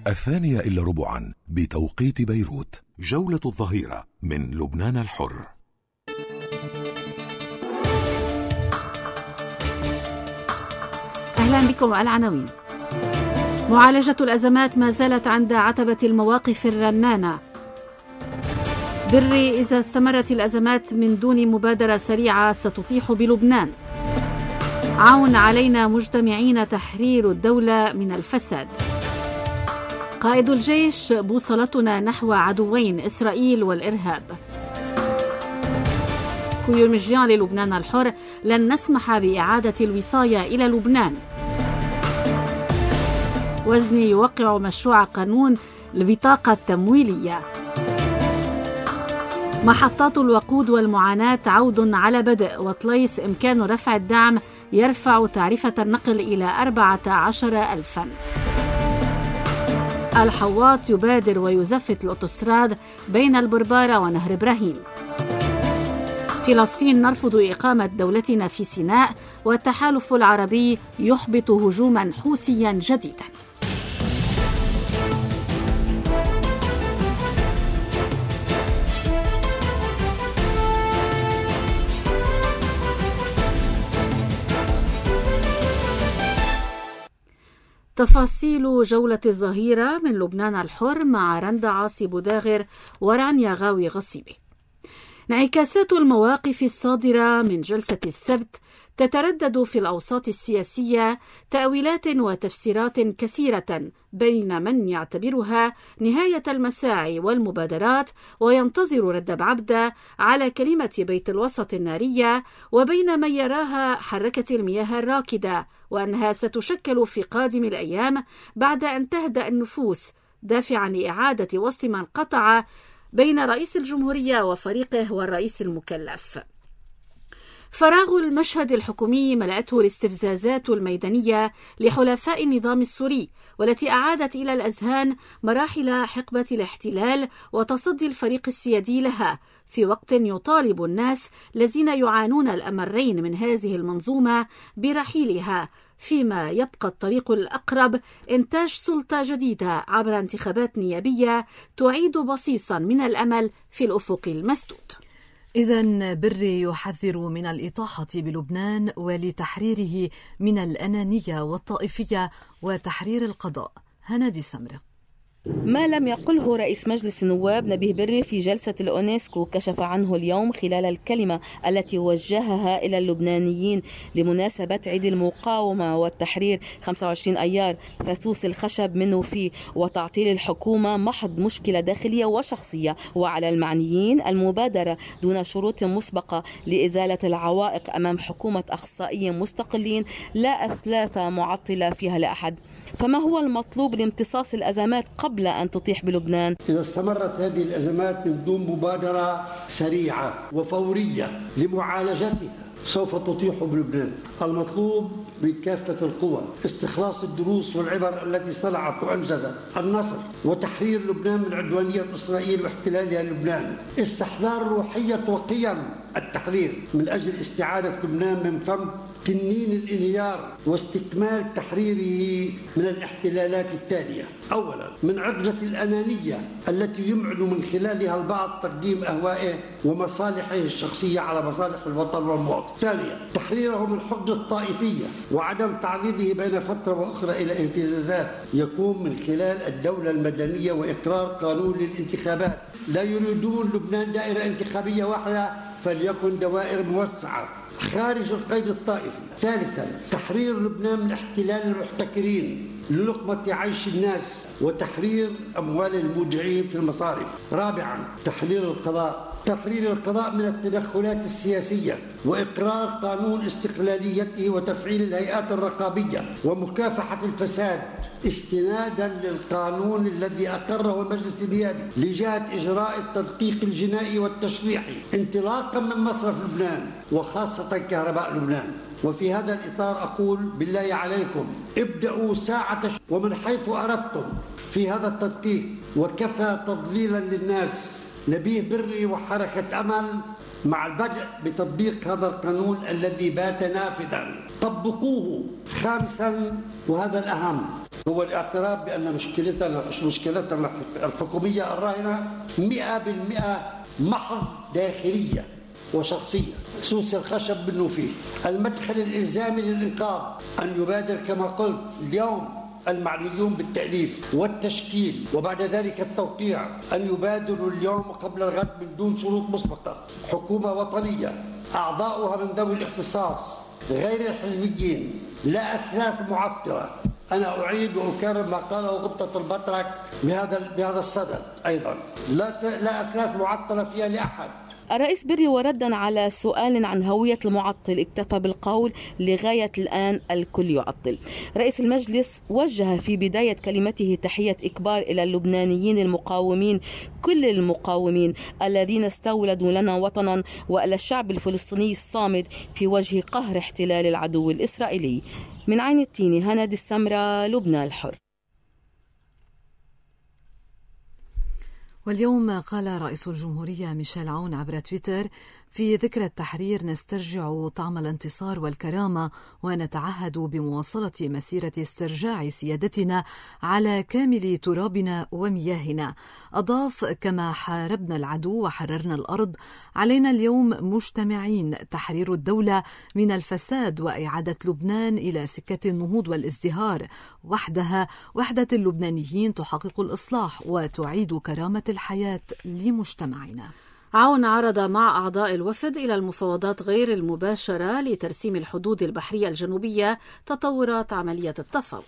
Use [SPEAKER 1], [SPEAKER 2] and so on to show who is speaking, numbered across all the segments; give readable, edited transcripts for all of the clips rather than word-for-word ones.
[SPEAKER 1] 2:15 بتوقيت بيروت. جولة الظهيرة من لبنان الحر.
[SPEAKER 2] أهلا بكم. العناوين: معالجة الأزمات ما زالت عند عتبة المواقف الرنانة. بري: إذا استمرت الأزمات من دون مبادرة سريعة ستطيح بلبنان. عون علينا مجتمعين تحرير الدولة من الفساد. قائد الجيش: بوصلتنا نحو عدوين، إسرائيل والإرهاب. كويومجيان للبنان الحر: لن نسمح بإعادة الوصاية إلى لبنان. وزني يوقع مشروع قانون البطاقة التمويلية. محطات الوقود والمعاناة عود على بدء، وطليس إمكان رفع الدعم يرفع تعرفة النقل إلى 14,000. الحواط يبادر ويزفت الأوتوستراد بين البربارة ونهر إبراهيم. فلسطين: نرفض إقامة دولتنا في سيناء، والتحالف العربي يحبط هجوما حوثيا جديدا. تفاصيل جولة الظهيرة من لبنان الحر مع رندا عاصي بوداغر ورانيا غاوي غصيبي. انعكاسات المواقف الصادرة من جلسة السبت تتردد في الأوساط السياسية تأويلات وتفسيرات كثيرة بين من يعتبرها نهاية المساعي والمبادرات وينتظر رد بعبدة على كلمة بيت الوسط النارية، وبين من يراها حركة المياه الراكدة وأنها ستشكل في قادم الأيام بعد أن تهدأ النفوس، دافعا لإعادة وسط من قطع بين رئيس الجمهورية وفريقه والرئيس المكلف. فراغ المشهد الحكومي ملأته الاستفزازات الميدانية لحلفاء النظام السوري، والتي أعادت إلى الأذهان مراحل حقبة الاحتلال وتصدي الفريق السيادي لها، في وقت يطالب الناس الذين يعانون الأمرين من هذه المنظومة برحيلها، فيما يبقى الطريق الأقرب إنتاج سلطة جديدة عبر انتخابات نيابية تعيد بصيصا من الأمل في الأفق المسدود.
[SPEAKER 3] إذن بري يحذر من الإطاحة بلبنان ولتحريره من الأنانية والطائفية وتحرير القضاء. هنادي سمرة.
[SPEAKER 4] ما لم يقله رئيس مجلس النواب نبيه بري في جلسة الأونسكو كشف عنه اليوم خلال الكلمة التي وجهها إلى اللبنانيين لمناسبة عيد المقاومة والتحرير 25 أيار، فسوس الخشب منه فيه وتعطيل الحكومة محض مشكلة داخلية وشخصية، وعلى المعنيين المبادرة دون شروط مسبقة لإزالة العوائق أمام حكومة أخصائيين مستقلين لا أثلاث معطلة فيها لأحد. فما هو المطلوب لامتصاص الأزمات قبل أن تطيح بلبنان؟
[SPEAKER 5] إذا استمرت هذه الأزمات من دون مبادرة سريعة وفورية لمعالجتها سوف تطيح بلبنان. المطلوب من كافة القوى استخلاص الدروس والعبر التي صنعت وأنجزت النصر وتحرير لبنان من عدوانية إسرائيل واحتلالها لبنان، استحضار روحية وقيم التحرير من أجل استعادة لبنان من فم تنين الانهيار واستكمال تحريره من الاحتلالات التالية. أولا، من عقدة الأنانية التي يمعن من خلالها البعض تقديم أهوائه ومصالحه الشخصية على مصالح الوطن والمواطن. ثانيا، تحريره من حقد الطائفية وعدم تعريضه بين فترة وأخرى إلى اهتزازات يكون من خلال الدولة المدنية وإقرار قانون للانتخابات. لا يريدون لبنان دائرة انتخابية واحدة، فليكن دوائر موسعة خارج القيد الطائفي. ثالثا، تحرير لبنان من احتلال المحتكرين للقمة عيش الناس وتحرير أموال المودعين في المصارف. رابعا، تحرير القضاء من التدخلات السياسية وإقرار قانون استقلاليته وتفعيل الهيئات الرقابية ومكافحة الفساد استنادا للقانون الذي أقره المجلس النيابي لجهة إجراء التدقيق الجنائي والتشريحي انطلاقا من مصرف لبنان وخاصة كهرباء لبنان. وفي هذا الإطار أقول بالله عليكم ابدأوا ساعة ومن حيث أردتم في هذا التدقيق، وكفى تضليلا للناس. نبيه بري وحركة أمل مع البدء بتطبيق هذا القانون الذي بات نافذا. طبقوه. خامسا وهذا الأهم هو الاعتراف بأن مشكلتنا الحكومية الراهنة 100% محض داخلية وشخصية. سوس الخشب منه فيه. المدخل الإلزامي للإنقاذ أن يبادر كما قلت اليوم المعنيون بالتأليف والتشكيل وبعد ذلك التوقيع أن يبادروا اليوم قبل الغد من دون شروط مسبقة حكومة وطنية أعضاؤها من ذوي الاختصاص غير الحزبيين، لا أثلاث معطلة. أنا أعيد وأكرر ما قاله غبطة البطرك بهذا الصدد أيضا، لا أثلاث معطلة فيها لأحد.
[SPEAKER 4] الرئيس بري وردا على سؤال عن هوية المعطل اكتفى بالقول لغاية الآن الكل يعطل. رئيس المجلس وجه في بداية كلمته تحية إكبار إلى اللبنانيين المقاومين، كل المقاومين الذين استولدوا لنا وطنا، وإلى الشعب الفلسطيني الصامد في وجه قهر احتلال العدو الإسرائيلي. من عين التيني، هنادي السمرة، لبنان الحر.
[SPEAKER 3] واليوم قال رئيس الجمهورية ميشيل عون عبر تويتر: في ذكرى التحرير نسترجع طعم الانتصار والكرامة ونتعهد بمواصلة مسيرة استرجاع سيادتنا على كامل ترابنا ومياهنا. أضاف: كما حاربنا العدو وحررنا الأرض، علينا اليوم مجتمعين تحرير الدولة من الفساد وإعادة لبنان إلى سكة النهوض والازدهار. وحدة اللبنانيين تحقق الإصلاح وتعيد كرامة الحياة لمجتمعنا.
[SPEAKER 2] عون عرض مع أعضاء الوفد إلى المفاوضات غير المباشرة لترسيم الحدود البحرية الجنوبية تطورات عملية التفاوض.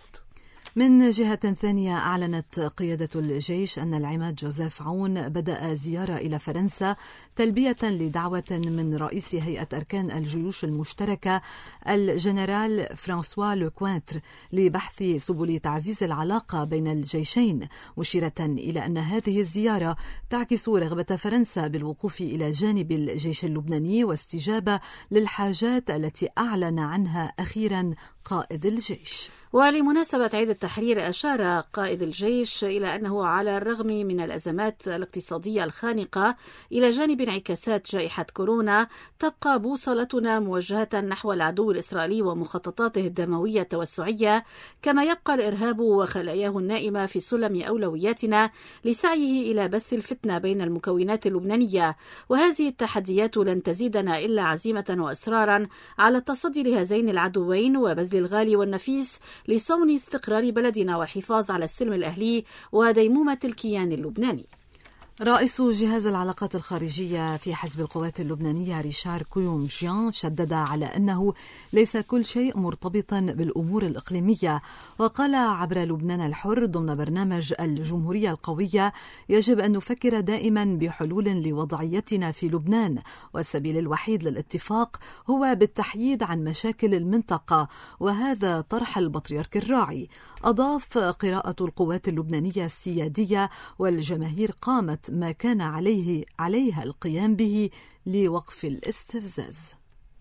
[SPEAKER 3] من جهة ثانية، أعلنت قيادة الجيش أن العماد جوزيف عون بدأ زيارة إلى فرنسا تلبية لدعوة من رئيس هيئة أركان الجيوش المشتركة الجنرال فرانسوا لوكوانتر لبحث سبل تعزيز العلاقة بين الجيشين، مشيرة إلى أن هذه الزيارة تعكس رغبة فرنسا بالوقوف إلى جانب الجيش اللبناني واستجابة للحاجات التي أعلن عنها أخيرا قائد الجيش.
[SPEAKER 2] ولمناسبة عيد التحرير، أشار قائد الجيش إلى أنه على الرغم من الأزمات الاقتصادية الخانقة إلى جانب انعكاسات جائحة كورونا، تبقى بوصلتنا موجهة نحو العدو الإسرائيلي ومخططاته الدموية التوسعية، كما يبقى الإرهاب وخلاياه النائمة في سلم أولوياتنا لسعيه إلى بث الفتنة بين المكونات اللبنانية. وهذه التحديات لن تزيدنا إلا عزيمة وإصرارا على التصدي لهذين العدوين وبذل الغالي والنفيس لصون استقرار بلدنا والحفاظ على السلم الأهلي وديمومة الكيان اللبناني.
[SPEAKER 3] رئيس جهاز العلاقات الخارجية في حزب القوات اللبنانية ريشار كويونجيان شدد على أنه ليس كل شيء مرتبطا بالأمور الإقليمية، وقال عبر لبنان الحر ضمن برنامج الجمهورية القوية: يجب أن نفكر دائما بحلول لوضعيتنا في لبنان، والسبيل الوحيد للاتفاق هو بالتحييد عن مشاكل المنطقة، وهذا طرح البطريرك الراعي. أضاف: قراءة القوات اللبنانية السيادية والجماهير قامت ما كان عليها القيام به لوقف الاستفزاز.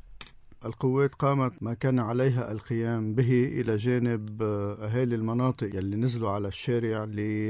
[SPEAKER 6] القوات قامت ما كان عليها القيام به إلى جانب أهالي المناطق يلي نزلوا على الشارع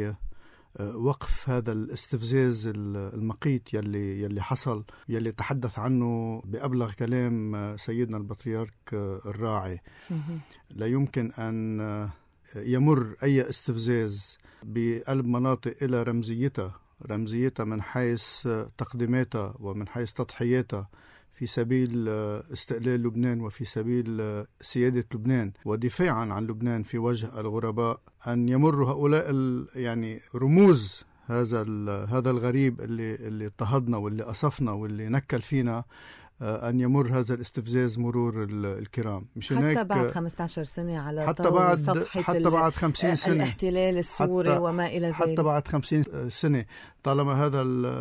[SPEAKER 6] لوقف هذا الاستفزاز المقيت يلي حصل، يلي تحدث عنه بأبلغ كلام سيدنا البطريرك الراعي. لا يمكن أن يمر أي استفزاز بقلب مناطق إلى رمزيتها من حيث تقديماتها ومن حيث تضحياتها في سبيل استقلال لبنان وفي سبيل سيادة لبنان ودفاعا عن لبنان في وجه الغرباء، أن يمر هؤلاء يعني رموز هذا الغريب اللي اضطهدنا واللي قصفنا واللي نكل فينا، أن يمر هذا الاستفزاز مرور الكرام.
[SPEAKER 7] حتى بعد 15 سنة على
[SPEAKER 6] حتى بعد 50 سنة
[SPEAKER 7] الاحتلال السوري وما إلى ذلك،
[SPEAKER 6] حتى بعد 50 سنة طالما هذا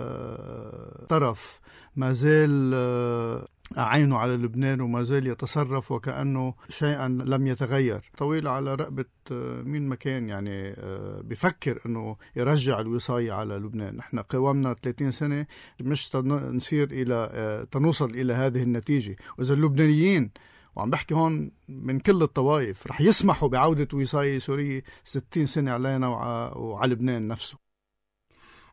[SPEAKER 6] الطرف ما زال عينه على لبنان وما زال يتصرف وكأنه شيئا لم يتغير، طويل على رقبة مين مكان يعني بفكر أنه يرجع الوصاية على لبنان. نحن قوامنا 30 سنة مش نصير تنوصل إلى هذه النتيجة، وإذا اللبنانيين وعم بحكي هون من كل الطوائف رح يسمحوا بعودة وصاية سورية 60 سنة علينا وعلى لبنان نفسه.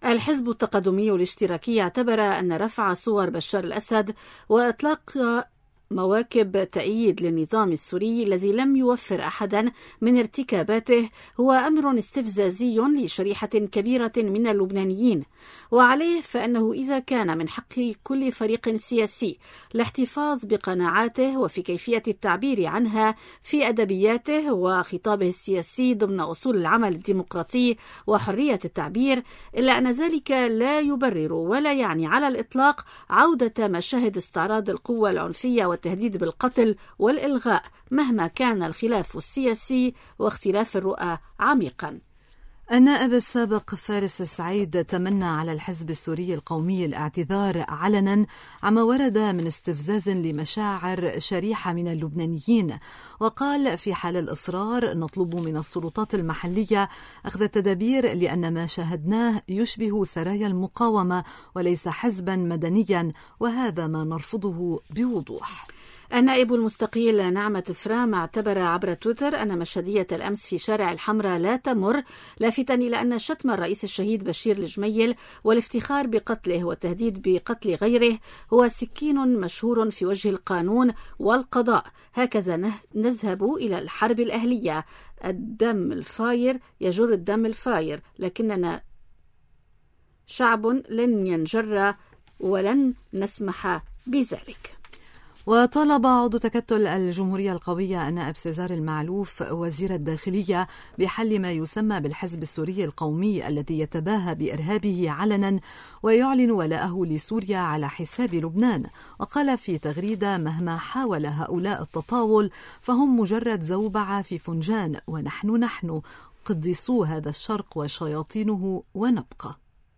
[SPEAKER 2] الحزب التقدمي الاشتراكي اعتبر أن رفع صور بشار الأسد وإطلاق مواكب تأييد للنظام السوري الذي لم يوفر أحدا من ارتكاباته هو أمر استفزازي لشريحة كبيرة من اللبنانيين، وعليه فإنه إذا كان من حق كل فريق سياسي الاحتفاظ بقناعاته وفي كيفية التعبير عنها في أدبياته وخطابه السياسي ضمن أصول العمل الديمقراطي وحرية التعبير، إلا أن ذلك لا يبرر ولا يعني على الإطلاق عودة مشاهد استعراض القوة العنفية والتهديد بالقتل والإلغاء مهما كان الخلاف السياسي واختلاف الرؤى عميقا.
[SPEAKER 3] النائب السابق فارس السعيد تمنى على الحزب السوري القومي الاعتذار علنا عما ورد من استفزاز لمشاعر شريحة من اللبنانيين، وقال في حال الإصرار نطلب من السلطات المحلية أخذ التدابير لأن ما شاهدناه يشبه سرايا المقاومة وليس حزبا مدنيا، وهذا ما نرفضه بوضوح.
[SPEAKER 2] النائب المستقيل نعمة فرام اعتبر عبر تويتر أن مشهدية الأمس في شارع الحمراء لا تمر، لافتا إلى أن شتم الرئيس الشهيد بشير الجميل والافتخار بقتله والتهديد بقتل غيره هو سكين مشهور في وجه القانون والقضاء. هكذا نذهب إلى الحرب الأهلية، الدم الفاير يجر الدم الفاير، لكننا شعب لن ينجر ولن نسمح بذلك.
[SPEAKER 3] وطالب عضو تكتل الجمهورية القوية النائب سيزار المعلوف وزير الداخلية بحل ما يسمى بالحزب السوري القومي الذي يتباهى بإرهابه علنا ويعلن ولاءه لسوريا على حساب لبنان، وقال في تغريدة: مهما حاول هؤلاء التطاول فهم مجرد زوبعة في فنجان، ونحن قدسوا هذا الشرق وشياطينه ونبقى.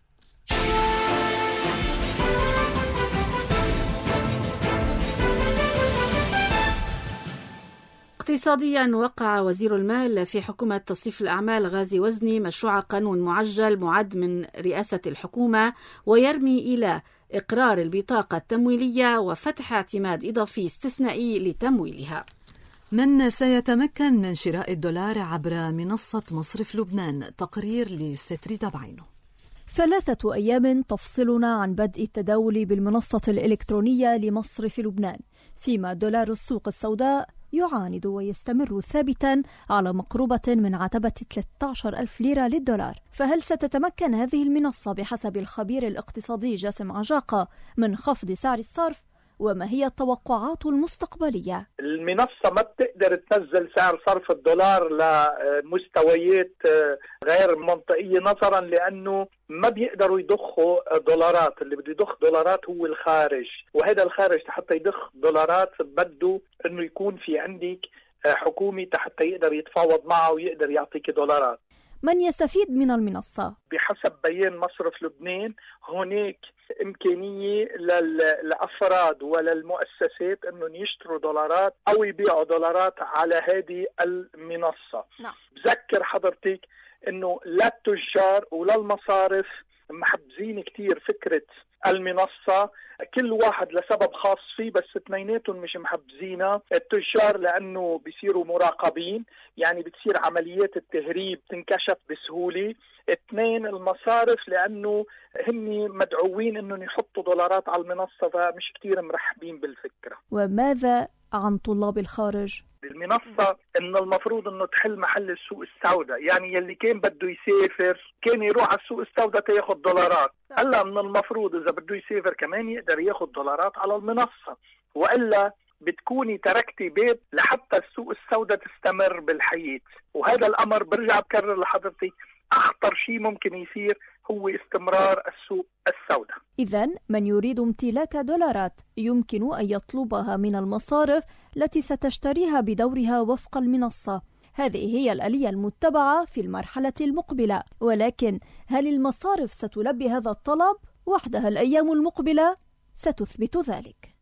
[SPEAKER 2] اقتصاديا، وقع وزير المال في حكومة تصريف الأعمال غازي وزني مشروع قانون معجل معد من رئاسة الحكومة ويرمي إلى إقرار البطاقة التمويلية وفتح اعتماد إضافي استثنائي لتمويلها.
[SPEAKER 3] من سيتمكن من شراء الدولار عبر منصة مصرف لبنان؟ تقرير لستريدا بعينه.
[SPEAKER 8] 3 أيام تفصلنا عن بدء التداول بالمنصة الإلكترونية لمصرف لبنان، فيما دولار السوق السوداء يعاند ويستمر ثابتا على مقربة من عتبة 13,000 ليرة للدولار. فهل ستتمكن هذه المنصة بحسب الخبير الاقتصادي جاسم عجاقة من خفض سعر الصرف؟ وما هي التوقعات المستقبلية؟
[SPEAKER 9] المنصة ما بتقدر تنزل سعر صرف الدولار لمستويات غير منطقية نظرا لأنه ما بيقدروا يضخوا دولارات. اللي بده يضخ دولارات هو الخارج، وهذا الخارج حتى يضخ دولارات بده أنه يكون في عندك حكومة حتى يقدر يتفاوض معه ويقدر يعطيك دولارات.
[SPEAKER 8] من يستفيد من المنصة؟
[SPEAKER 9] بحسب بيان مصرف لبنان هناك إمكانية للأفراد وللمؤسسات أنهم يشتروا دولارات أو يبيعوا دولارات على هذه المنصة. بذكر حضرتك أنه لا التجار ولا المصارف محبزين كتير فكرة المنصة، كل واحد لسبب خاص فيه، بس اثنيناتهم مش محبزينها. التجار لأنه بيصيروا مراقبين، يعني بتصير عمليات التهريب تنكشف بسهولة. 2 المصارف لأنه هم مدعوين أنهم يحطوا دولارات على المنصة، فمش كتير مرحبين بالفكرة.
[SPEAKER 8] وماذا عن طلاب الخارج؟
[SPEAKER 9] المنصة إنه المفروض إنه تحل محل السوق السوداء، يعني يلي كان بده يسافر كان يروح على السوق السوداء تياخد دولارات، هلا من المفروض إذا بده يسافر كمان يقدر ياخد دولارات على المنصة، وإلا بتكوني تركتي بيت لحتى السوق السوداء تستمر بالحياة. وهذا الأمر برجع بكرر لحضرتك أخطر شيء ممكن يصير هو استمرار السوق السوداء.
[SPEAKER 8] إذن من يريد امتلاك دولارات يمكن أن يطلبها من المصارف التي ستشتريها بدورها وفق المنصة. هذه هي الآلية المتبعة في المرحلة المقبلة، ولكن هل المصارف ستلبي هذا الطلب؟ وحدها الأيام المقبلة ستثبت ذلك.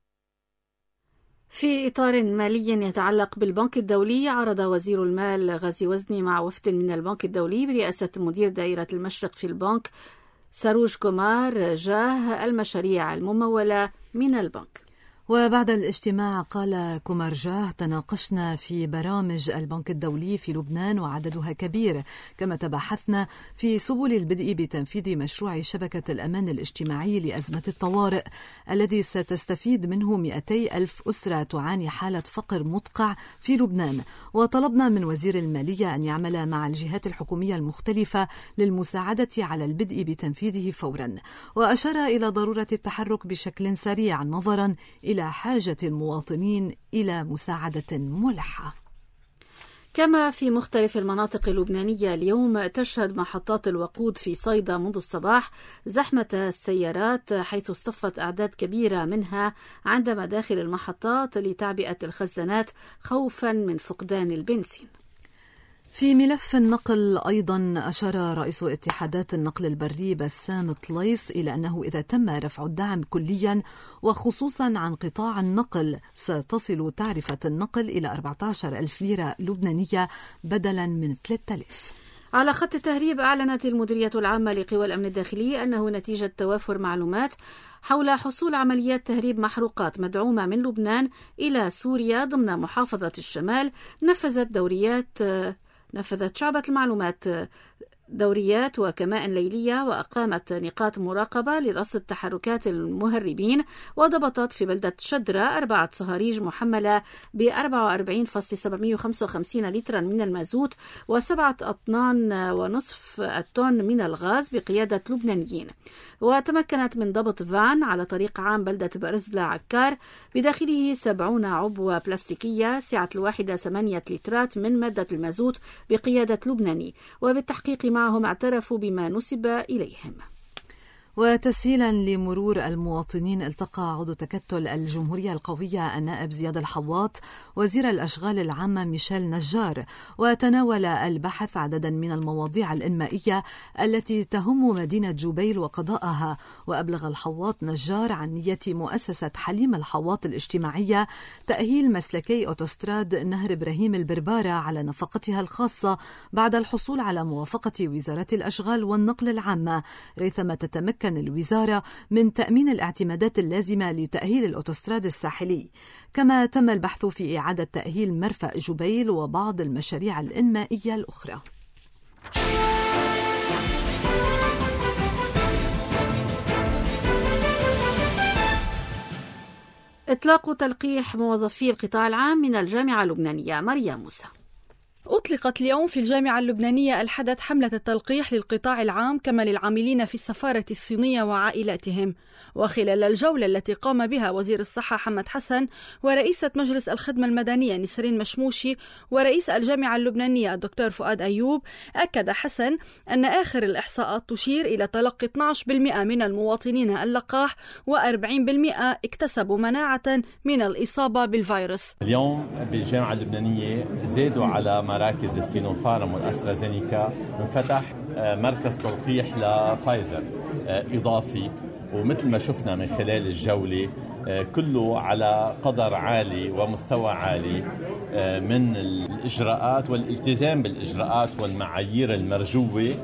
[SPEAKER 2] في إطار مالي يتعلق بالبنك الدولي، عرض وزير المال غازي وزني مع وفد من البنك الدولي برئاسة مدير دائرة المشرق في البنك ساروج كومار جاه المشاريع الممولة من البنك.
[SPEAKER 3] وبعد الاجتماع قال كومارجاه: تناقشنا في برامج البنك الدولي في لبنان وعددها كبير، كما تباحثنا في سبل البدء بتنفيذ مشروع شبكة الأمان الاجتماعي لأزمة الطوارئ الذي ستستفيد منه 200,000 أسرة تعاني حالة فقر مدقع في لبنان. وطلبنا من وزير المالية أن يعمل مع الجهات الحكومية المختلفة للمساعدة على البدء بتنفيذه فورا. وأشار إلى ضرورة التحرك بشكل سريع نظرا إلى حاجة المواطنين إلى مساعدة ملحة.
[SPEAKER 2] كما في مختلف المناطق اللبنانية اليوم تشهد محطات الوقود في صيدا منذ الصباح زحمة السيارات، حيث اصطفت أعداد كبيرة منها عند مداخل المحطات لتعبئة الخزانات خوفا من فقدان البنزين.
[SPEAKER 3] في ملف النقل أيضا أشار رئيس اتحادات النقل البري بسام طليس إلى أنه إذا تم رفع الدعم كليا وخصوصا عن قطاع النقل ستصل تعرفة النقل إلى 14,000 ليرة لبنانية بدلا من 3,000.
[SPEAKER 2] على خط التهريب، أعلنت المديرية العامة لقوى الأمن الداخلي أنه نتيجة توافر معلومات حول حصول عمليات تهريب محروقات مدعومة من لبنان إلى سوريا ضمن محافظة الشمال، نفذت شعبة المعلومات دوريات وكمائن ليلية، وأقامت نقاط مراقبة لرصد تحركات المهربين، وضبطت في بلدة شدرة 4 صهاريج محملة ب 44.755 لترا من المازوت و7.5 طن من الغاز بقيادة لبنانيين. وتمكنت من ضبط فان على طريق عام بلدة برزلة عكار بداخله 70 عبوة بلاستيكية سعة الواحدة 8 لترات من مادة المازوت بقيادة لبناني، وبالتحقيق معهم اعترفوا بما نسب إليهم.
[SPEAKER 3] وتسهيلا لمرور المواطنين، التقى عضو تكتل الجمهورية القوية النائب زياد الحواط وزير الأشغال العامة ميشيل نجار، وتناول البحث عددا من المواضيع الإنمائية التي تهم مدينة جبيل وقضاءها. وأبلغ الحواط نجار عن نية مؤسسة حليم الحواط الاجتماعية تأهيل مسلكي أوتوستراد نهر إبراهيم البربارة على نفقتها الخاصة بعد الحصول على موافقة وزارة الأشغال والنقل العامة، ريثما تتمكن الوزارة من تأمين الاعتمادات اللازمة لتأهيل الأوتوستراد الساحلي. كما تم البحث في إعادة تأهيل مرفأ جبيل وبعض المشاريع الإنمائية الأخرى.
[SPEAKER 2] إطلاق تلقيح موظفي القطاع العام من الجامعة اللبنانية. مريم موسى.
[SPEAKER 10] أطلقت اليوم في الجامعة اللبنانية الحدث حملة التلقيح للقطاع العام كما للعاملين في السفارة الصينية وعائلاتهم. وخلال الجولة التي قام بها وزير الصحة حمد حسن ورئيسة مجلس الخدمة المدنية نسرين مشموشي ورئيس الجامعة اللبنانية الدكتور فؤاد أيوب، أكد حسن أن آخر الإحصاءات تشير إلى تلقي 12% من المواطنين اللقاح و40% اكتسبوا مناعة من الإصابة بالفيروس.
[SPEAKER 11] اليوم بالجامعة اللبنانية زادوا على مراكز السينوفارم والأسترازينيكا، انفتح مركز تلقيح لفايزر إضافي، ومثل ما شفنا من خلال الجولة كله على قدر عالي ومستوى عالي من الإجراءات والالتزام بالإجراءات والمعايير المرجوة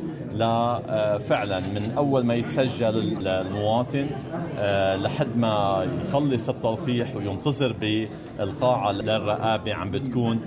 [SPEAKER 11] فعلا من أول ما يتسجل المواطن لحد ما يخلص التلقيح وينتظر بالقاعة للرقابة عم بتكون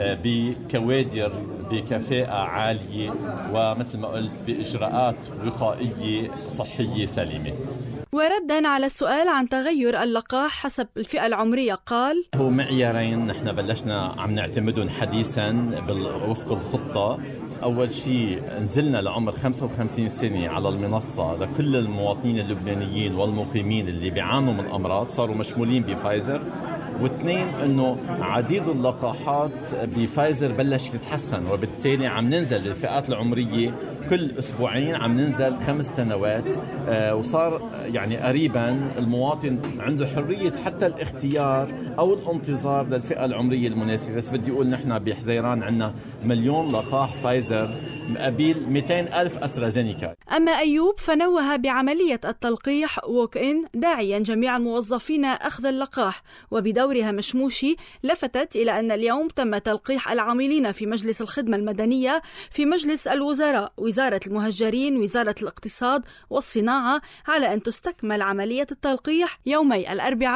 [SPEAKER 11] بكوادر بكفاءة عالية ومثل ما قلت بإجراءات وقائية صحية سليمة.
[SPEAKER 10] وردا على السؤال عن تغير اللقاح حسب الفئة العمرية قال:
[SPEAKER 11] هو معيارين نحن بلشنا عم نعتمدهم حديثا وفق الخطة. أول شيء نزلنا لعمر 55 سنة على المنصة لكل المواطنين اللبنانيين والمقيمين اللي بيعانوا من أمراض صاروا مشمولين بفايزر. واثنين انه عديد اللقاحات بفايزر بلش يتحسن، وبالتالي عم ننزل للفئات العمرية كل أسبوعين عم ننزل 5 سنوات، وصار يعني قريبا المواطن عنده حرية حتى الاختيار أو الانتظار للفئة العمرية المناسبة. بس بدي أقول نحن بحزيران عندنا 1,000,000 لقاح فايزر مقابل 200,000 أسترازينيكا.
[SPEAKER 10] أما أيوب فنوه بعملية التلقيح ووك إن، داعيا جميع الموظفين أخذ اللقاح. وبدورها مشموشي لفتت إلى أن اليوم تم تلقيح العاملين في مجلس الخدمة المدنية، في مجلس الوزراء، وزارة المهجرين، وزارة الاقتصاد والصناعة، على أن تستكمل عملية التلقيح يومي الأربعاء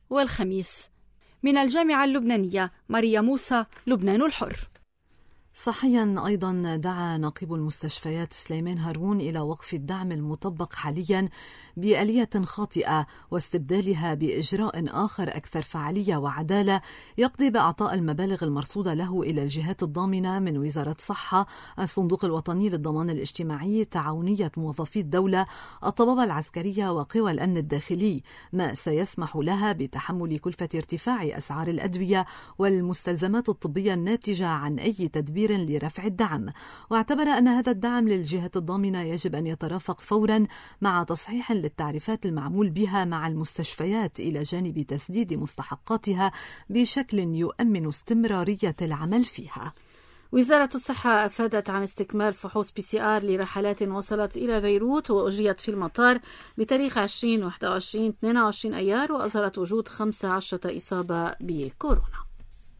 [SPEAKER 10] والخميس. من الجامعة اللبنانية ماريا موسى، لبنان الحر.
[SPEAKER 3] صحيا أيضا دعا نقيب المستشفيات سليمان هارون إلى وقف الدعم المطبق حاليا بآلية خاطئة واستبدالها بإجراء آخر أكثر فعالية وعدالة يقضي بإعطاء المبالغ المرصودة له إلى الجهات الضامنة من وزارة الصحة، الصندوق الوطني للضمان الاجتماعي، تعاونية موظفي الدولة، الطبابة العسكرية وقوى الأمن الداخلي، ما سيسمح لها بتحمل كلفة ارتفاع أسعار الأدوية والمستلزمات الطبية الناتجة عن أي تدبير لرفع الدعم. واعتبر أن هذا الدعم للجهات الضامنة يجب أن يترافق فورا مع تصحيح للتعريفات المعمول بها مع المستشفيات إلى جانب تسديد مستحقاتها بشكل يؤمن استمرارية العمل فيها.
[SPEAKER 2] وزارة الصحة أفادت عن استكمال فحوص PCR لرحلات وصلت إلى بيروت وأجريت في المطار بتاريخ 20 21 22 أيار، وأظهرت وجود 15 إصابة بكورونا.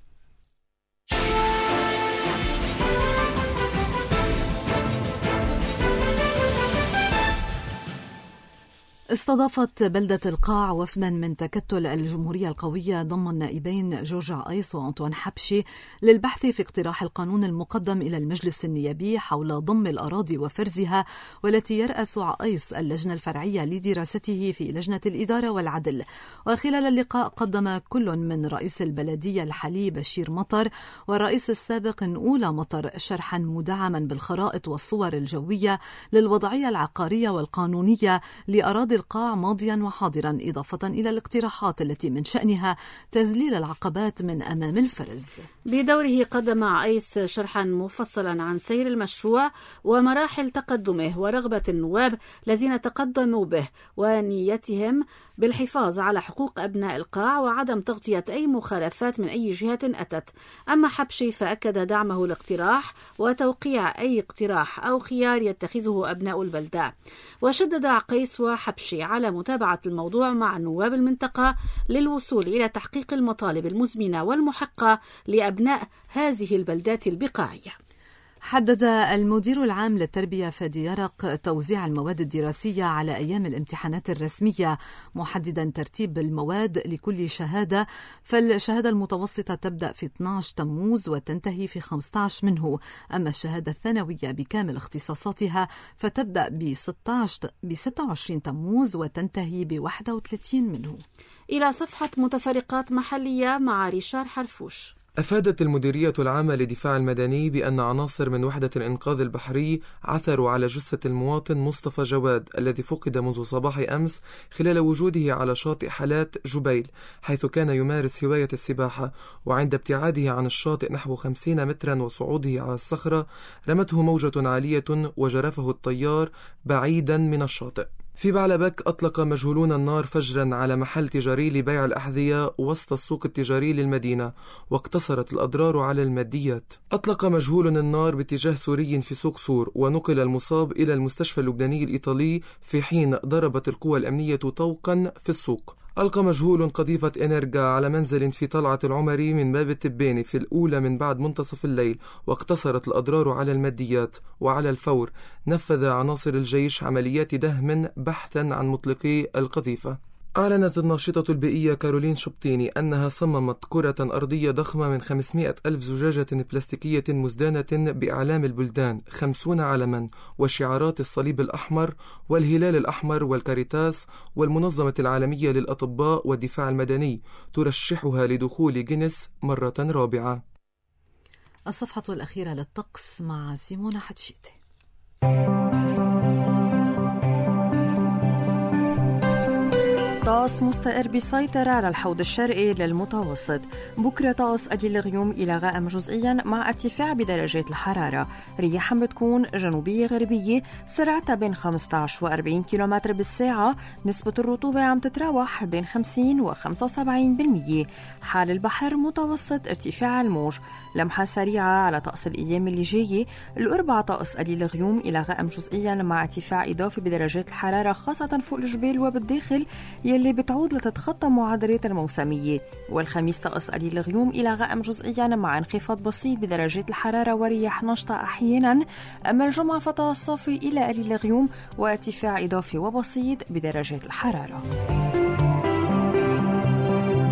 [SPEAKER 3] استضافت بلدة القاع وفدا من تكتل الجمهورية القوية ضم النائبين جورج عايس وأنطوان حبشي للبحث في اقتراح القانون المقدم إلى المجلس النيابي حول ضم الأراضي وفرزها، والتي يرأس عايس اللجنة الفرعية لدراسته في لجنة الإدارة والعدل. وخلال اللقاء قدم كل من رئيس البلدية الحالي بشير مطر والرئيس السابق أولى مطر شرحا مدعما بالخرائط والصور الجوية للوضعية العقارية والقانونية لأراضي القاع ماضيا وحاضرا، إضافة إلى الاقتراحات التي من شأنها تذليل العقبات من أمام الفرز.
[SPEAKER 2] بدوره قدم عايس شرحا مفصلا عن سير المشروع ومراحل تقدمه ورغبة النواب الذين تقدموا به ونيتهم بالحفاظ على حقوق أبناء القاع وعدم تغطية أي مخالفات من أي جهة أتت. أما حبشي فأكد دعمه الاقتراح وتوقيع أي اقتراح أو خيار يتخذه أبناء البلدة. وشدد عقيس وحبشي على متابعة الموضوع مع نواب المنطقة للوصول إلى تحقيق المطالب المزمنة والمحقة لأبناء هذه البلدات البقاعية.
[SPEAKER 3] حدد المدير العام للتربية فادي يرق توزيع المواد الدراسية على أيام الامتحانات الرسمية، محددا ترتيب المواد لكل شهادة، فالشهادة المتوسطة تبدأ في 12 تموز وتنتهي في 15 منه، أما الشهادة الثانوية بكامل اختصاصاتها فتبدأ ب 26 تموز وتنتهي ب 31 منه.
[SPEAKER 2] إلى صفحة متفرقات محلية مع ريشار حرفوش.
[SPEAKER 12] أفادت المديرية العامة لدفاع المدني بأن عناصر من وحدة الإنقاذ البحري عثروا على جثة المواطن مصطفى جواد الذي فقد منذ صباح أمس خلال وجوده على شاطئ حلات جبيل، حيث كان يمارس هواية السباحة، وعند ابتعاده عن الشاطئ نحو 50 مترا وصعوده على الصخرة رمته موجة عالية وجرفه التيار بعيدا من الشاطئ. في بعلبك أطلق مجهولون النار فجرا على محل تجاري لبيع الأحذية وسط السوق التجاري للمدينة، واقتصرت الأضرار على الماديات. أطلق مجهول النار باتجاه سوري في سوق سور، ونقل المصاب إلى المستشفى اللبناني الإيطالي في حين ضربت القوى الأمنية طوقا في السوق. ألقى مجهول قذيفة إنرجا على منزل في طلعة العمري من باب التباني في الأولى من بعد منتصف الليل، واقتصرت الأضرار على الماديات. وعلى الفور نفذ عناصر الجيش عمليات دهم بحثا عن مطلقي القذيفة. أعلنت الناشطة البيئية كارولين شبطيني أنها صممت كرة أرضية ضخمة من 500,000 زجاجة بلاستيكية مزدانة بأعلام البلدان 50 علما وشعارات الصليب الأحمر والهلال الأحمر والكاريتاس والمنظمة العالمية للأطباء والدفاع المدني، ترشحها لدخول جينيس مرة رابعة.
[SPEAKER 3] الصفحة الأخيرة للطقس مع سيمونة حتشيتي.
[SPEAKER 13] طقس مستقر بيسيطر على الحوض الشرقي للمتوسط. بكرة طقس قليل الغيوم إلى غائم جزئيا مع ارتفاع بدرجات الحرارة. رياح بتكون جنوبية غربية سرعتها بين 15 و 40 كيلومتر بالساعة. نسبة الرطوبة عم تتراوح بين 50 و 75%. حال البحر متوسط ارتفاع الموج. لمحة سريعة على طقس الأيام اللي جاية. الأربعاء طقس قليل الغيوم إلى غائم جزئيا مع ارتفاع إضافي بدرجات الحرارة خاصة فوق الجبال وبالداخل اللي بتعود لتتخطى معدلات الموسمية. والخميس طقس قليل الغيوم إلى غائم جزئيا مع انخفاض بسيط بدرجات الحرارة ورياح نشطة أحيانا. أما الجمعة فطقس صافي إلى قليل الغيوم وارتفاع إضافي وبسيط بدرجات الحرارة.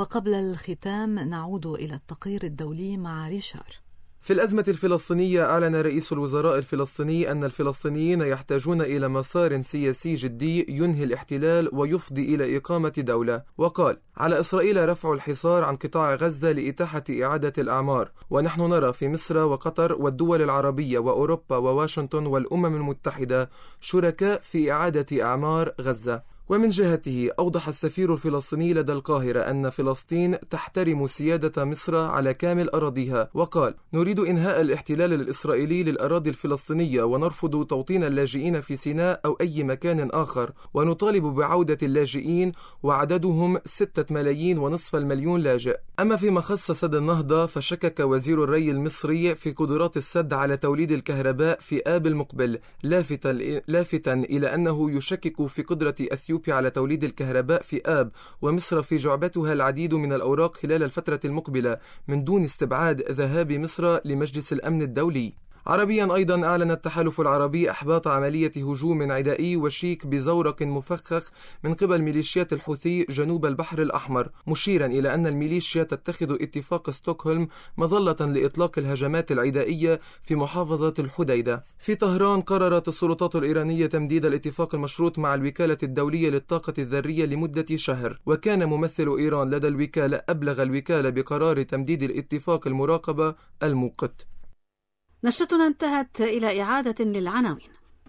[SPEAKER 3] وقبل الختام نعود إلى التقرير الدولي مع ريشار.
[SPEAKER 12] في الأزمة الفلسطينية أعلن رئيس الوزراء الفلسطيني أن الفلسطينيين يحتاجون إلى مسار سياسي جدي ينهي الاحتلال ويفضي إلى إقامة دولة، وقال: على إسرائيل رفع الحصار عن قطاع غزة لإتاحة إعادة الأعمار، ونحن نرى في مصر وقطر والدول العربية وأوروبا وواشنطن والأمم المتحدة شركاء في إعادة أعمار غزة. ومن جهته أوضح السفير الفلسطيني لدى القاهرة أن فلسطين تحترم سيادة مصر على كامل أراضيها، وقال: نريد إنهاء الاحتلال الإسرائيلي للأراضي الفلسطينية ونرفض توطين اللاجئين في سيناء أو أي مكان آخر، ونطالب بعودة اللاجئين وعددهم 6.5 مليون لاجئ. أما فيما خص سد النهضة فشكك وزير الري المصري في قدرات السد على توليد الكهرباء في آب المقبل، لافتا إلى أنه يشكك في قدرة أثيوبيا على توليد الكهرباء في آب، ومصر في جعبتها العديد من الأوراق خلال الفترة المقبلة من دون استبعاد ذهاب مصر لمجلس الأمن الدولي. عربيا أيضا أعلن التحالف العربي إحباط عملية هجوم عدائي وشيك بزورق مفخخ من قبل ميليشيات الحوثي جنوب البحر الأحمر، مشيرا إلى أن الميليشيا تتخذ اتفاق ستوكهولم مظلة لإطلاق الهجمات العدائية في محافظة الحديدة. في طهران قررت السلطات الإيرانية تمديد الاتفاق المشروط مع الوكالة الدولية للطاقة الذرية لمدة شهر، وكان ممثل إيران لدى الوكالة أبلغ الوكالة بقرار تمديد الاتفاق المراقبة المؤقت.
[SPEAKER 2] نشرتنا انتهت. إلى إعادة للعناوين.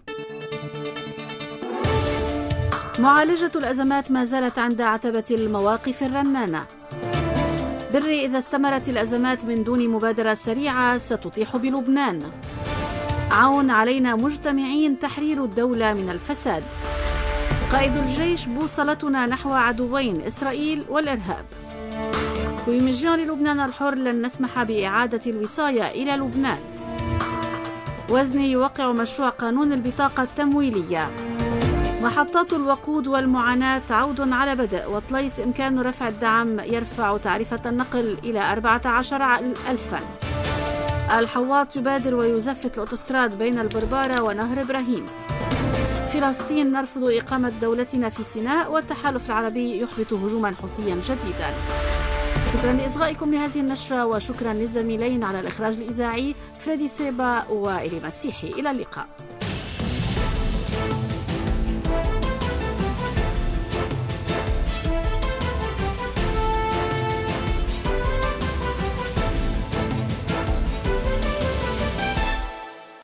[SPEAKER 2] معالجة الأزمات ما زالت عند عتبة المواقف الرنانة. بري إذا استمرت الأزمات من دون مبادرة سريعة ستطيح بلبنان. عون علينا مجتمعين تحرير الدولة من الفساد. قائد الجيش بوصلتنا نحو عدوين إسرائيل والإرهاب. كوميسيون للبنان الحر لن نسمح بإعادة الوصاية إلى لبنان. وزني يوقع مشروع قانون البطاقة التمويلية. محطات الوقود والمعاناة عود على بدء، وطليس إمكان رفع الدعم يرفع تعرفة النقل إلى 14,000. الحواط يبادر ويزفت الأوتوستراد بين البربارة ونهر إبراهيم. فلسطين نرفض إقامة دولتنا في سيناء، والتحالف العربي يحبط هجوما حوثيا جديدا. شكرا لإصغائكم لهذه النشرة، وشكرا للزميلين على الإخراج الإذاعي فريدي سيبا وإلي مسيحي. إلى اللقاء.